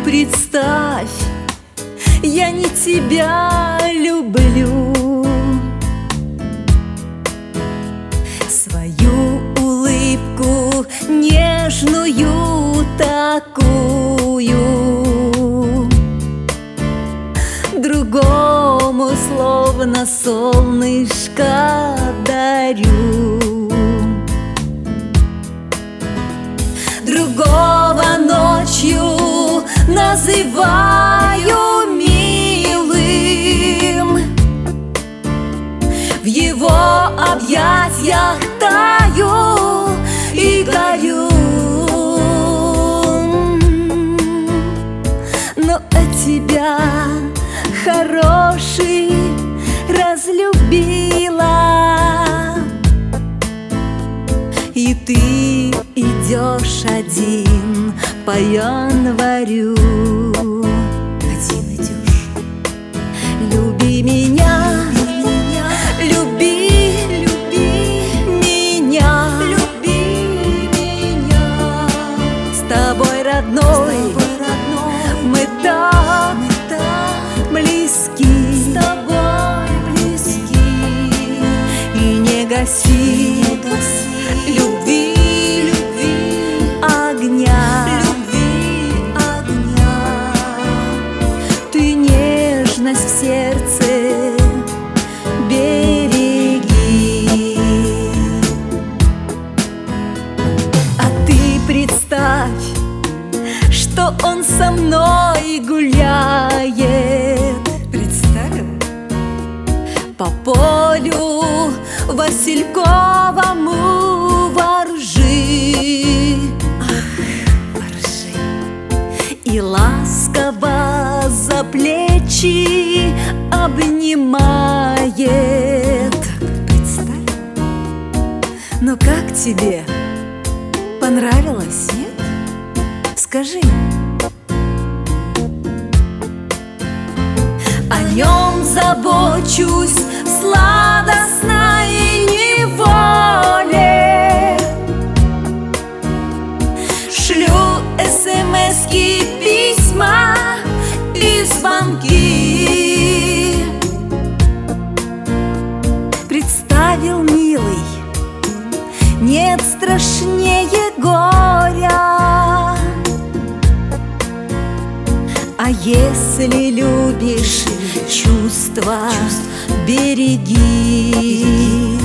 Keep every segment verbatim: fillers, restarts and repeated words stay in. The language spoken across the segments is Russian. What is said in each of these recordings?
представь, я не тебя люблю. Свою улыбку нежную такую другому словно солнышко дарю. Другого ночью называю милым, в его объятиях таю и горю. Но от тебя, хороший, разлюбила, и ты идешь один по январю. Один идешь. Люби меня, люби, люби меня, люби меня. С тобой, родной, мы так, мы так близки, с тобой близки. И не гаси, не гаси любви, любви огня, любви огня. Ты нежность в сердце береги. А ты представь, что он со мной гуляет. Представил? По полю Васильковому воржи. Ах, воржи. И ласково за плечи обнимает. Так, представь. Ну как тебе? Понравилось? Нет? Скажи. О нем забочусь в сладостной неволе. Шлю эс-эм-эски, письма и звонки. Представил, милый, нет страшнее горя. А если любишь, чувства береги.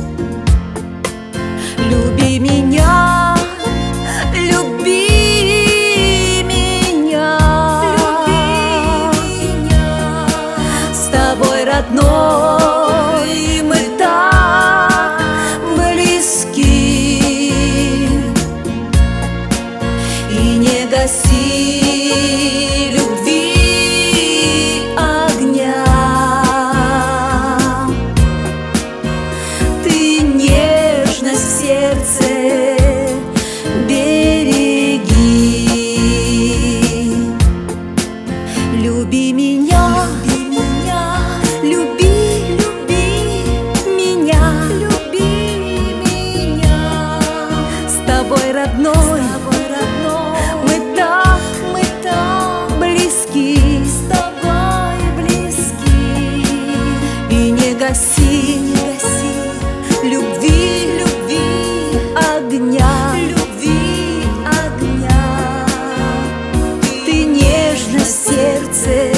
Люби меня, люби меня, люби меня. С тобой, родной, мы так близки. И не гаси береги. Люби меня, люби меня, люби, люби меня, люби меня. С тобой, родной, с тобой, родной, мы так, мы так близки, с тобой близки. И не гаси, не гаси любви, любви огня, любви огня. Ты нежность в сердце